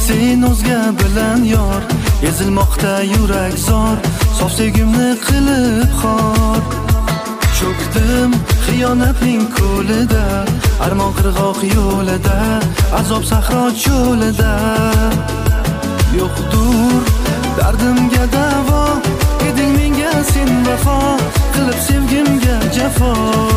sen o'zga bilan yor, ezilmoqda yurak zor, sof sevgimni qilib xor. Cho'kdim xiyonatning ko'lida, armon qirg'oq yo'lida, azob sahro cho'lida. Yo'qdur dardimga davo, eding menga sen vafo, qilib sevgimga jafo.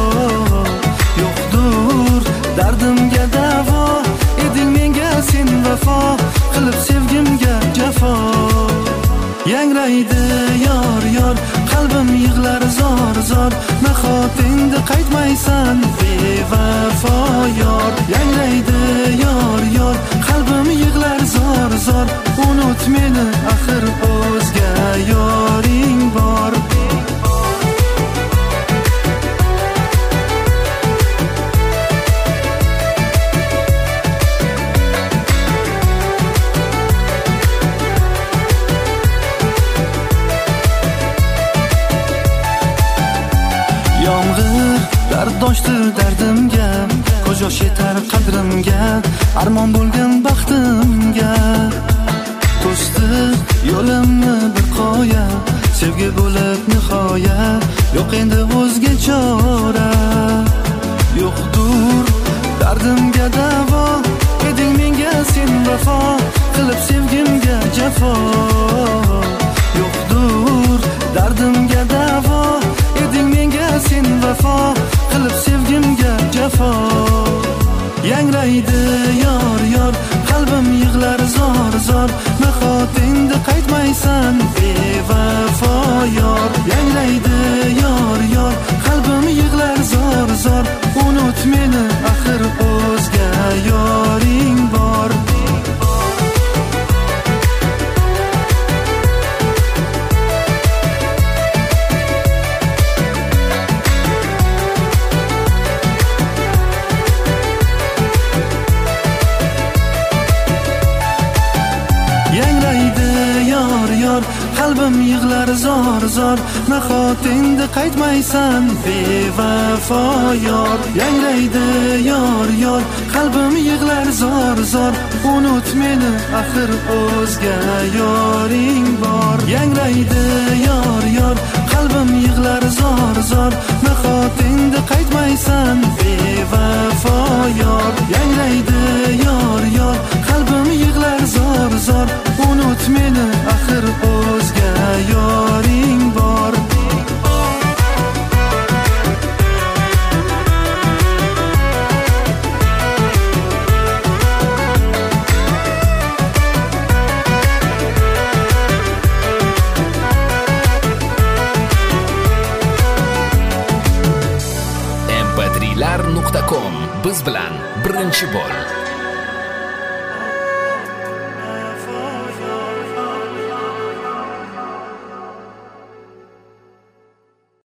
Yo'qdur dardimga davo, eding menga sen vafo, qilib sevgimga jafo. Yangraydi yor yor, qalbim yig'lar zor zor, nahot endi qaytmaysan bevafo yor. Yangraydi yor yor, qalbim yig'lar zor zor, unut meni axir o'zga yoring bor. Yomg'ir darddoshdir dardimga, ko'z yosh yetar qadrimga, armon bo'lgan baxtimga. To'sdi yo'limni bir qoya, sevgi bo'lib nihoya, yo'q endi o'zga chora. Yo'qdur dardimga davo, eding menga sen vafo, qilib sevgimga jafo. Yo'qdur dardimga davo, eding menga sen vafo, qilib sevgimga jafo. Yangraydi yor yor, qalbim yig'lar zor zor, nahot endi qaytmaysan bevafo yor. Yangraydi yor yor, qalbim yig'lar zor zor, unut meni axir o'zga yoring bor. Qalbim yig'lar zor zor, nahot endi qaytmaysan bevafo yor. Yangraydi yor yor, qalbim yig'lar zor zor, unut meni axir o'zga yoring bor. Yangraydi yor yor, qalbim yig'lar zor zor, nahot endi qaytmaysan bevafo yor. Yangraydi yor yor, qalbim yig'lar zor zor, unut meni axir o'zga yoring bor. mp3lar.com biz bilan birinchi bo'l.